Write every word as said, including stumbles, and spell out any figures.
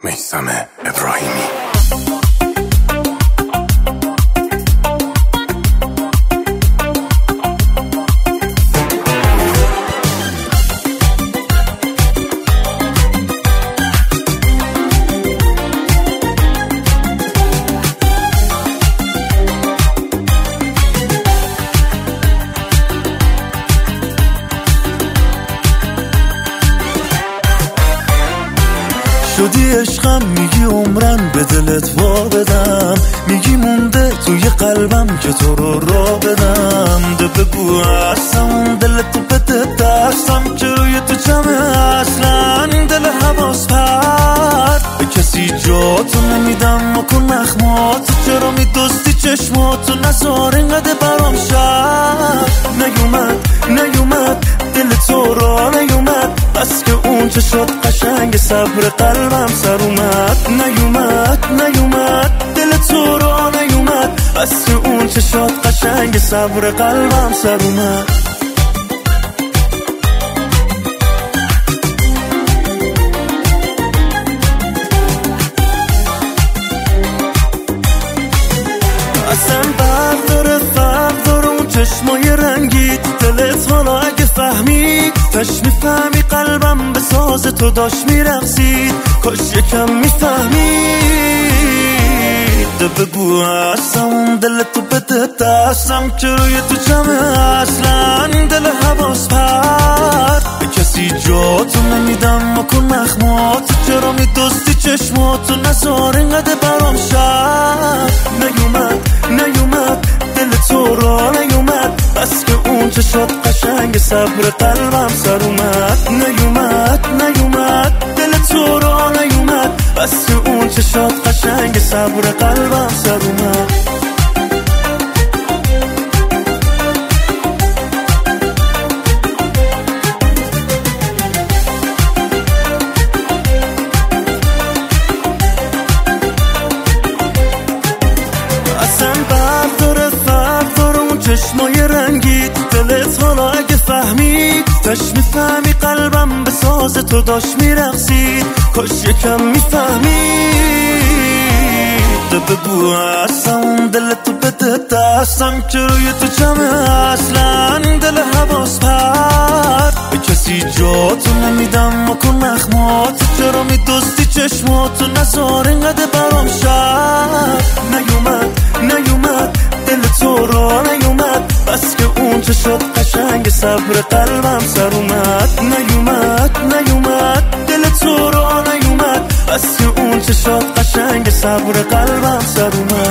میثم ابراهیمی. شدی عشقم، میگی عمرن به دلت وا بدم، میگی مونده توی قلبم که تو رو را بدم. ده بگو هستم دلتو بده دستم که روی تو جمعه اصلا این دل حواس پرد. به کسی جاتو نمیدم مکن نخماتو، چرا میدوستی چشماتو نزار اینقدر برام شد. نیومد نیومد دل تو را نیومد، بس که اون چه شد قشنگ صبر قلبم سر اومد. نیومد نیومد دل تو را نیومد، بس که اون چه شد قشنگ صبر قلبم سر اومد. اصلا فرق داره فرق داره اون چشمای رنگی دلت، حالا اگه فهمید تش میفهمی قلبم به ساز تو داشت میرقصید. کاش یکم میفهمید. بگو هستم دلتو بده دستم که روی تو جمعه اصلا این دل حواس پرد. به کسی جاتو نمیدم مکن نخماتو، چرا میدوستی چشماتو نزار اینقدر برام شد. نیومد نیومد دل تو را نیومد، بس که اون چه شد قشنگ صبر قلبم سر اومد. نیومد نیومد دل تو را نیومد، بس که اون چه شد قشنگ صبر قلبم سر اومد. چشمای رنگی دلت، حالا اگه فهمید تش میفهمی قلبم به ساز تو داشت میرقصید. کاش یکم میفهمید. بگو هستم دلتو بده دستم که روی تو جمعه اصلا این دل حواس پرد. به کسی جاتو نمیدم مکن نخماتو، چرا میدوستی چشماتو نزار اینقدر برام شد. نیومد نیومد دل تو را نیومد، بس که اون چه شد قشنگ صبر قلبم سر اومد. نیومد نیومد دل تو را نیومد، بس که اون چه شد قشنگ صبر قلبم سر اومد.